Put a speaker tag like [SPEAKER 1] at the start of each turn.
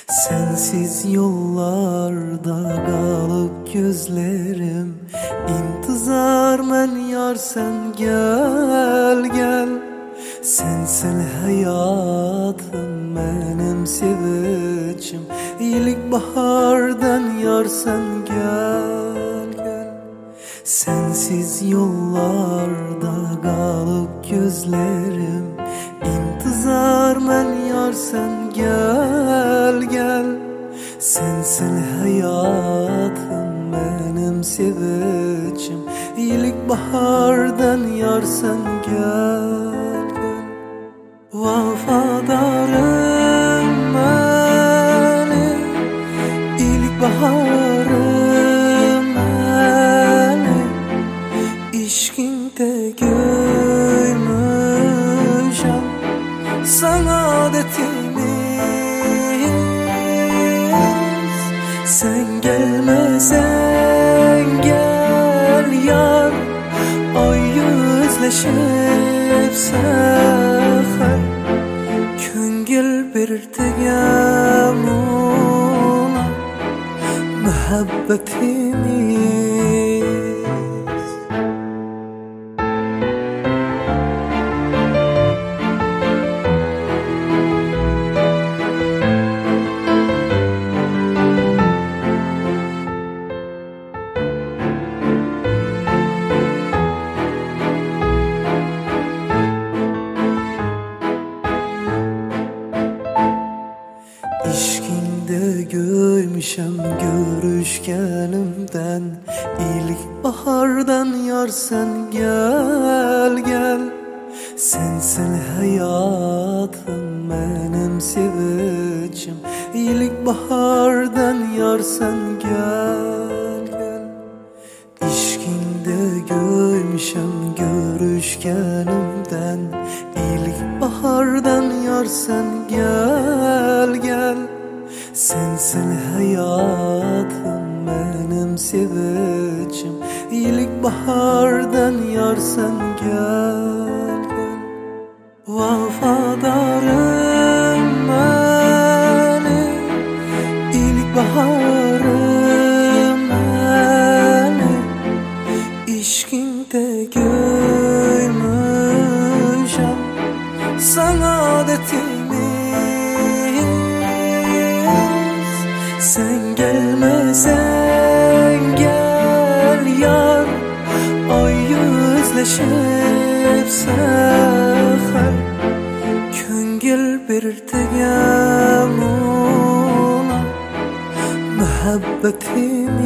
[SPEAKER 1] Sensiz yollarda kalıp gözlerim İntizar men yar sen gel gel. Sensin hayatım benim sevinçim, iyilik bahardan yar sen gel gel. Sensiz yollarda kalıp gözlerim İntizar men yar sen gel gel. Sensin hayatım benim sevinçim, iyilik bahardan yar sen gel gel. Vafadarım benim, iyilik baharım benim. İşkinde göymüşem saadetimiz. Sen gelmesen gel yar, ay yüzleşip seher. Köngül bir tegem ona muhabbetimiz. İşkinde göymüşem görüşkenimden, iyilik bahardan yar sen gel gel. Sensin hayatım benim sevinçim, iyilik bahardan yar sen gel gel. İşkinde göymüşem görüşkenimden, iyilik bahardan yar sen gel gel. Sensin hayatım benim sevinçim, iyilik bahardan yar sen gel gel. Vafadarım benim, iyilik baharım benim. İşkinde göymüşem saadetimiz. Sen gelmesen gel yar, ay yüzleşip seher. Köngül bir tegem ona muhabbetim.